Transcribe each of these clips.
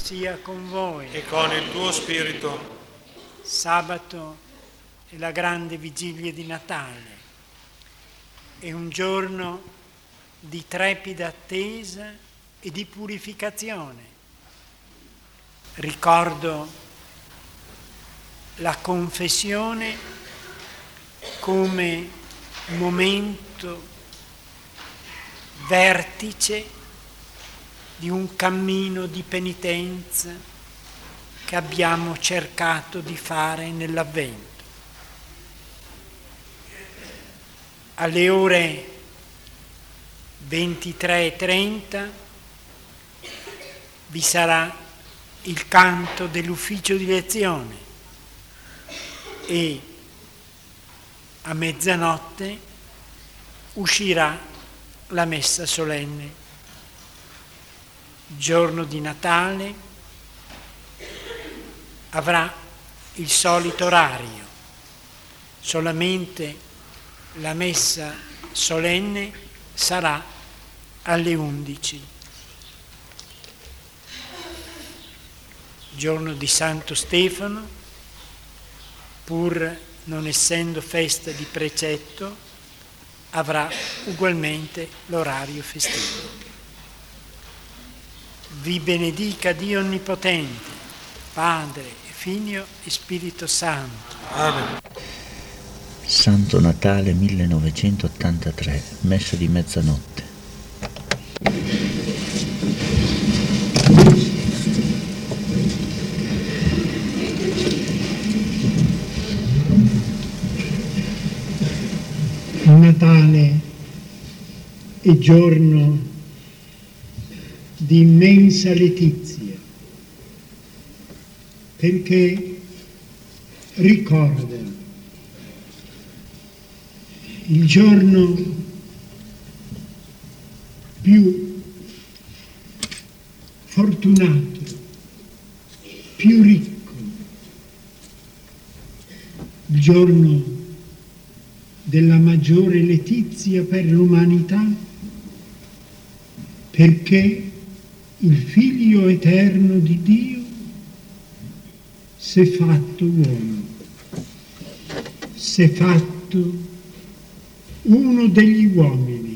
sia con voi. E con il tuo spirito. Sabato è la grande vigilia di Natale. È un giorno di trepida attesa e di purificazione. Ricordo la confessione come momento vertice di un cammino di penitenza che abbiamo cercato di fare nell'Avvento. Alle ore 23:30 vi sarà il canto dell'ufficio di lezione e a mezzanotte uscirà la messa solenne. Giorno di Natale avrà il solito orario, solamente la messa solenne sarà alle 11. Giorno di Santo Stefano, pur non essendo festa di precetto, avrà ugualmente l'orario festivo. Vi benedica Dio Onnipotente, Padre, Figlio e Spirito Santo. Amen. Santo Natale 1983, messa di mezzanotte. Natale è giorno di immensa letizia, perché ricorda il giorno più fortunato, più ricco, il giorno della maggiore letizia per l'umanità, perché il Figlio eterno di Dio si è fatto uomo, si è fatto uno degli uomini.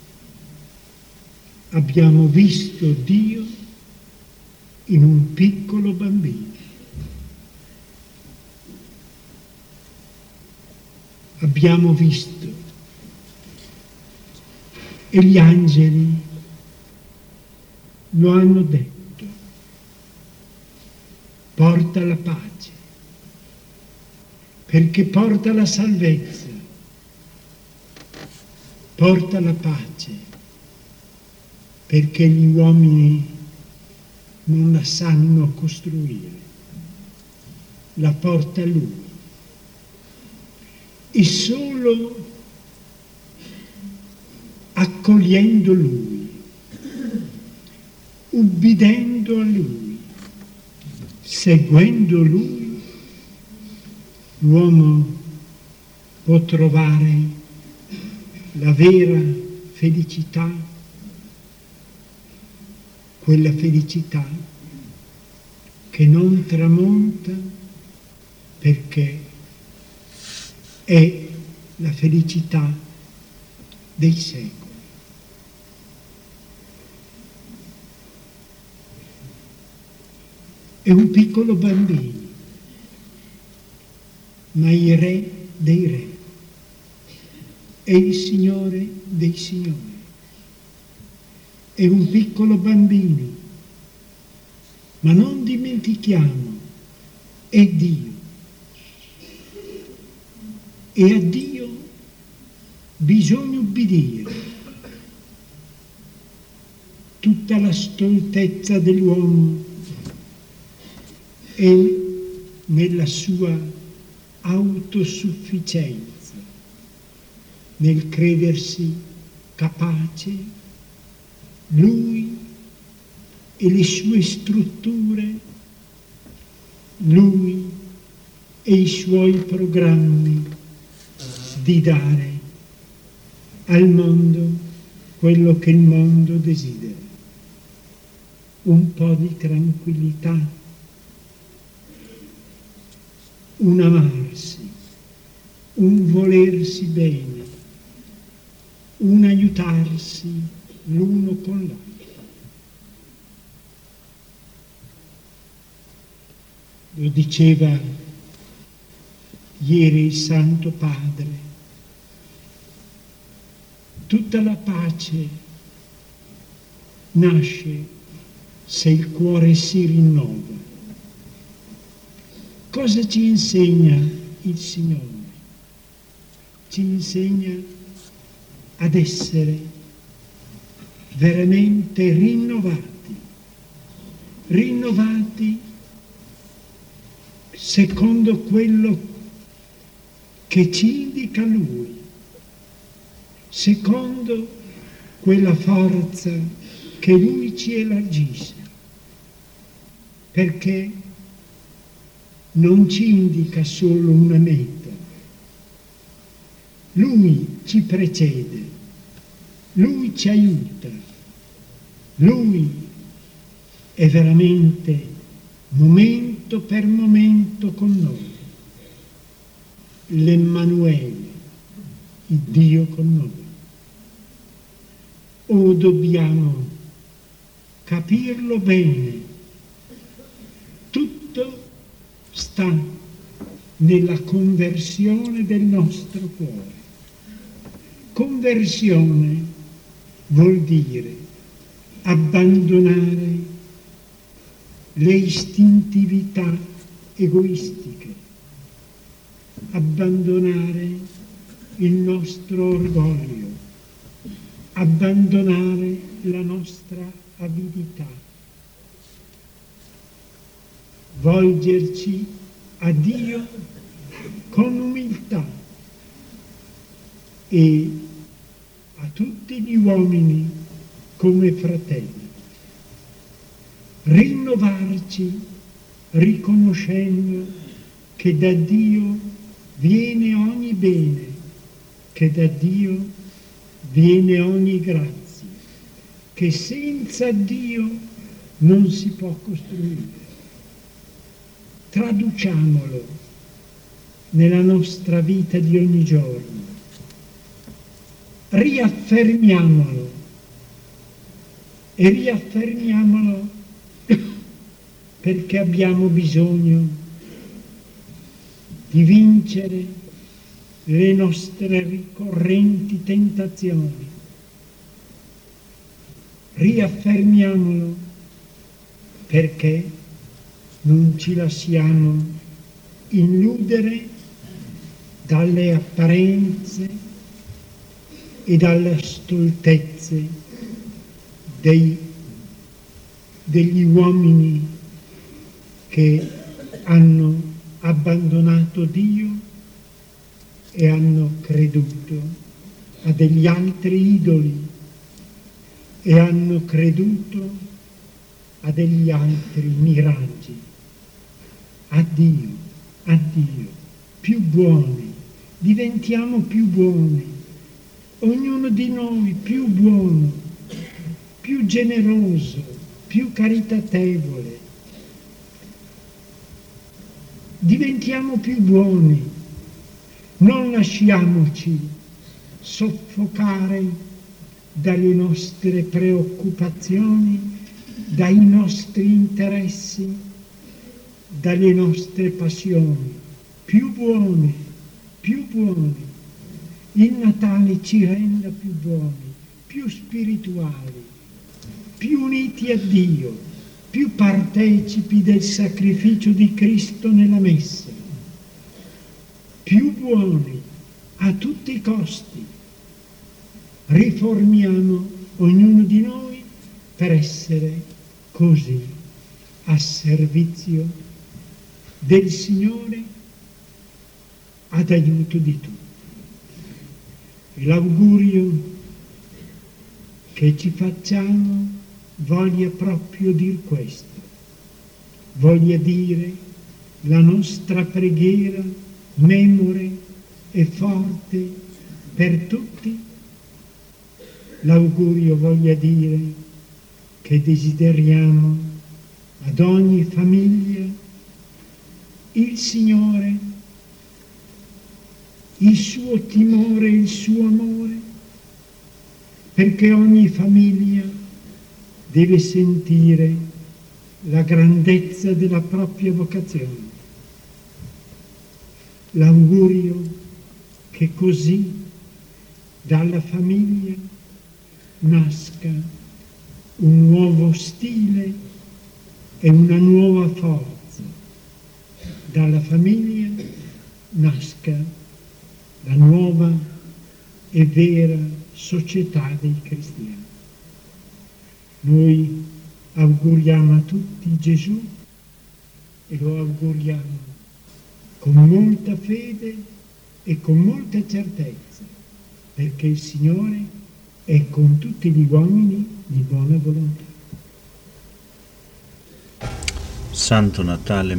Abbiamo visto Dio in un piccolo bambino. Abbiamo visto e gli angeli lo hanno detto: porta la pace, perché porta la salvezza, porta la pace, perché gli uomini non la sanno costruire, la porta Lui. E solo accogliendo Lui, ubbidendo a Lui, seguendo Lui, l'uomo può trovare la vera felicità, quella felicità che non tramonta perché è la felicità dei secoli. È un piccolo bambino, ma il Re dei Re, è il Signore dei Signori. È un piccolo bambino, ma non dimentichiamo, è Dio. E a Dio bisogna ubbidire. Tutta la stoltezza dell'uomo è nella sua autosufficienza, nel credersi capace, lui e le sue strutture, lui e i suoi programmi di dare al mondo quello che il mondo desidera. un po' di tranquillità, un amarsi, un volersi bene, un aiutarsi l'uno con l'altro. Lo diceva ieri il Santo Padre, tutta la pace nasce se il cuore si rinnova. Cosa ci insegna il Signore? Ci insegna ad essere veramente rinnovati secondo quello che ci indica Lui, secondo quella forza che Lui ci elargisce, perché non ci indica solo una meta. Lui ci precede, Lui ci aiuta, Lui è veramente momento per momento con noi, l'Emmanuele, il Dio con noi. O dobbiamo capirlo bene, tutto sta nella conversione del nostro cuore. Conversione vuol dire abbandonare le istintività egoistiche, abbandonare il nostro orgoglio, abbandonare la nostra avidità, volgerci a Dio con umiltà e a tutti gli uomini come fratelli. Rinnovarci riconoscendo che da Dio viene ogni bene, che da Dio viene ogni grazia, che senza Dio non si può costruire. Traduciamolo nella nostra vita di ogni giorno, riaffermiamolo e riaffermiamolo perché abbiamo bisogno di vincere le nostre ricorrenti tentazioni. Riaffermiamolo perché non ci lasciamo illudere dalle apparenze e dalle stoltezze degli uomini che hanno abbandonato Dio e hanno creduto a degli altri idoli e hanno creduto a degli altri miraggi. A Dio, più buoni, diventiamo più buoni, ognuno di noi più buono, più generoso, più caritatevole. Diventiamo più buoni, non lasciamoci soffocare dalle nostre preoccupazioni, dai nostri interessi, dalle nostre passioni. Più buoni, più buoni. Il Natale ci renda più buoni, più spirituali, più uniti a Dio, più partecipi del sacrificio di Cristo nella Messa, più buoni a tutti i costi. Riformiamo ognuno di noi per essere così a servizio del Signore ad aiuto di tutti. E l'augurio che ci facciamo voglia proprio dir questo, voglia dire la nostra preghiera memore e forte per tutti. L'augurio voglia dire che desideriamo ad ogni famiglia il Signore, il suo timore, il suo amore, perché ogni famiglia deve sentire la grandezza della propria vocazione. L'augurio che così dalla famiglia nasca un nuovo stile e una nuova forza. Dalla famiglia nasca la nuova e vera società dei cristiani. Noi auguriamo a tutti Gesù e lo auguriamo con molta fede e con molta certezza, perché il Signore è con tutti gli uomini di buona volontà. Santo Natale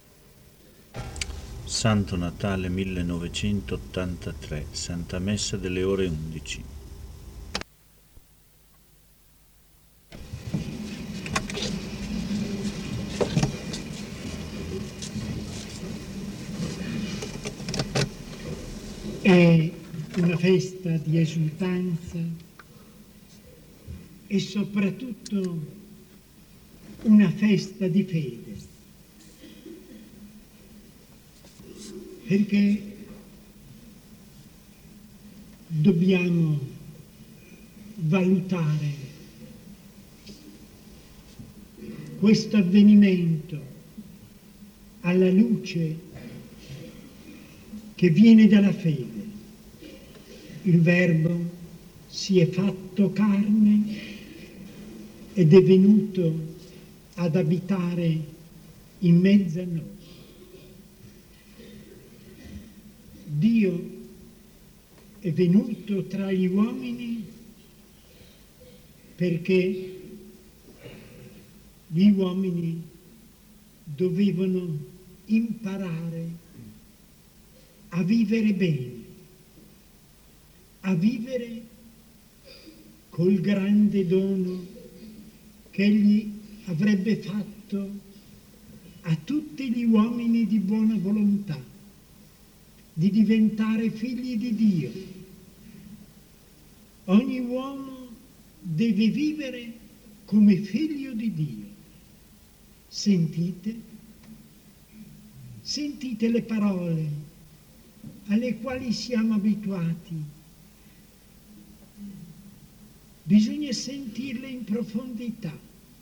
1983, Santa Messa delle ore 11. È una festa di esultanza e soprattutto una festa di fede, perché dobbiamo valutare questo avvenimento alla luce che viene dalla fede. Il Verbo si è fatto carne ed è venuto ad abitare in mezzo a noi. Dio è venuto tra gli uomini perché gli uomini dovevano imparare a vivere bene, a vivere col grande dono che Egli avrebbe fatto a tutti gli uomini di buona volontà, di diventare figli di Dio. Ogni uomo deve vivere come figlio di Dio. Sentite le parole alle quali siamo abituati. Bisogna sentirle in profondità.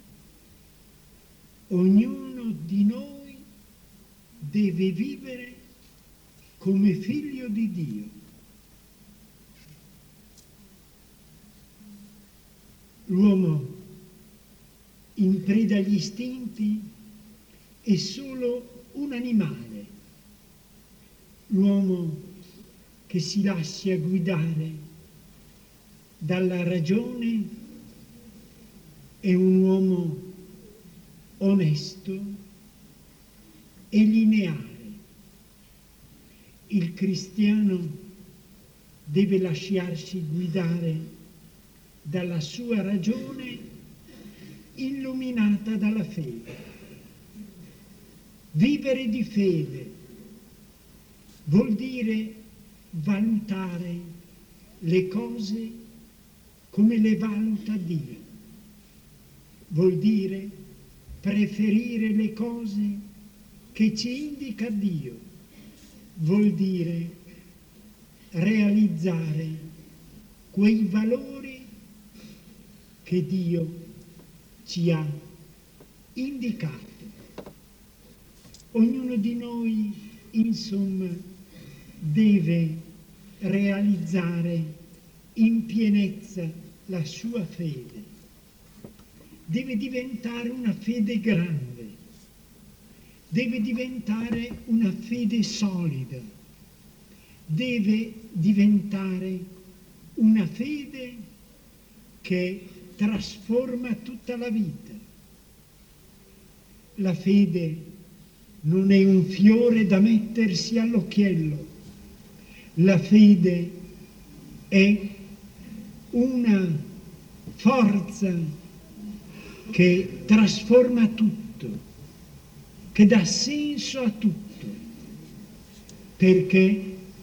Ognuno di noi deve vivere come figlio di Dio. L'uomo in preda agli istinti è solo un animale. L'uomo che si lascia guidare dalla ragione è un uomo onesto e lineare. Il cristiano deve lasciarsi guidare dalla sua ragione illuminata dalla fede. Vivere di fede vuol dire valutare le cose come le valuta Dio. Vuol dire preferire le cose che ci indica Dio. Vuol dire realizzare quei valori che Dio ci ha indicato. Ognuno di noi, insomma, deve realizzare in pienezza la sua fede. Deve diventare una fede grande, deve diventare una fede solida, deve diventare una fede che trasforma tutta la vita. La fede non è un fiore da mettersi all'occhiello. La fede è una forza che trasforma tutto, che dà senso a tutto, perché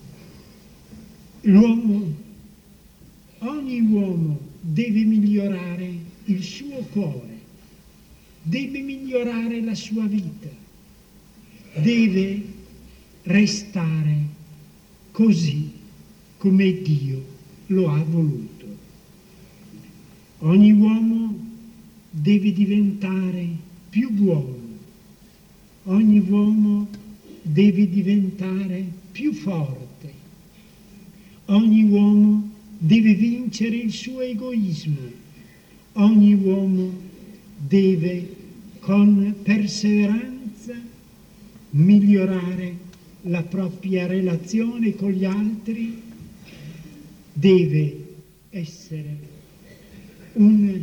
ogni uomo deve migliorare il suo cuore, deve migliorare la sua vita, deve restare così come Dio lo ha voluto. Ogni uomo deve diventare più buono, ogni uomo deve diventare più forte, ogni uomo deve vincere il suo egoismo, ogni uomo deve con perseveranza migliorare la propria relazione con gli altri, deve essere un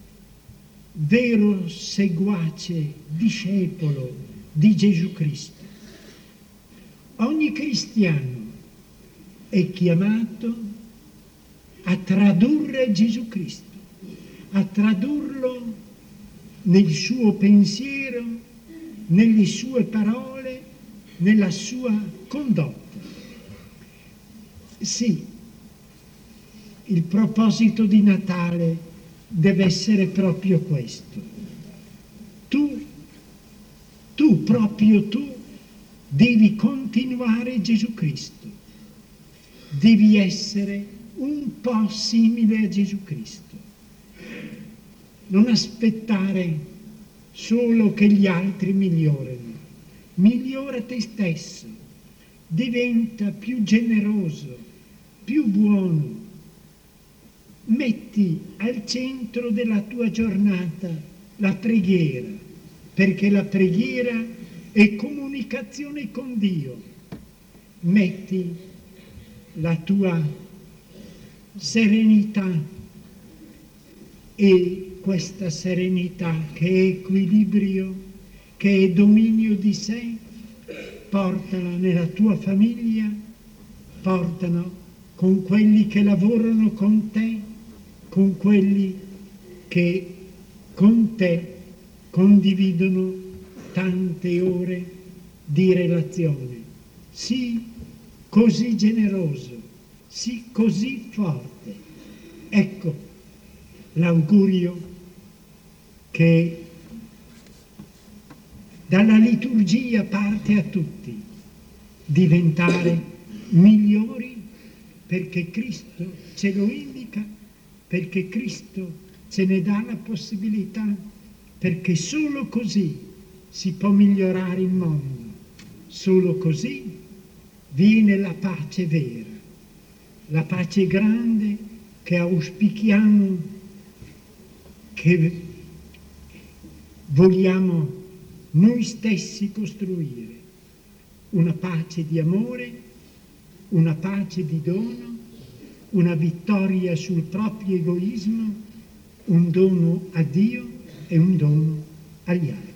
vero seguace, discepolo di Gesù Cristo. Ogni cristiano è chiamato a tradurre Gesù Cristo, a tradurlo nel suo pensiero, nelle sue parole, nella sua condotta. Sì, il proposito di Natale deve essere proprio questo. Proprio tu, devi continuare Gesù Cristo, devi essere un po' simile a Gesù Cristo. Non aspettare solo che gli altri migliorino, migliora te stesso, diventa più generoso, più buono. Metti al centro della tua giornata la preghiera, perché la preghiera è comunicazione con Dio. Metti la tua serenità, e questa serenità che è equilibrio, che è dominio di sé, portala nella tua famiglia, portano con quelli che lavorano con te, con quelli che con te condividono tante ore di relazione. Sii così generoso, sii così forte. Ecco l'augurio che dalla liturgia parte a tutti: diventare migliori, perché Cristo ce lo indica, perché Cristo ce ne dà la possibilità, perché solo così si può migliorare il mondo, solo così viene la pace vera, la pace grande che auspichiamo, che vogliamo noi stessi costruire, una pace di amore, una pace di dono, una vittoria sul proprio egoismo, un dono a Dio e un dono agli altri.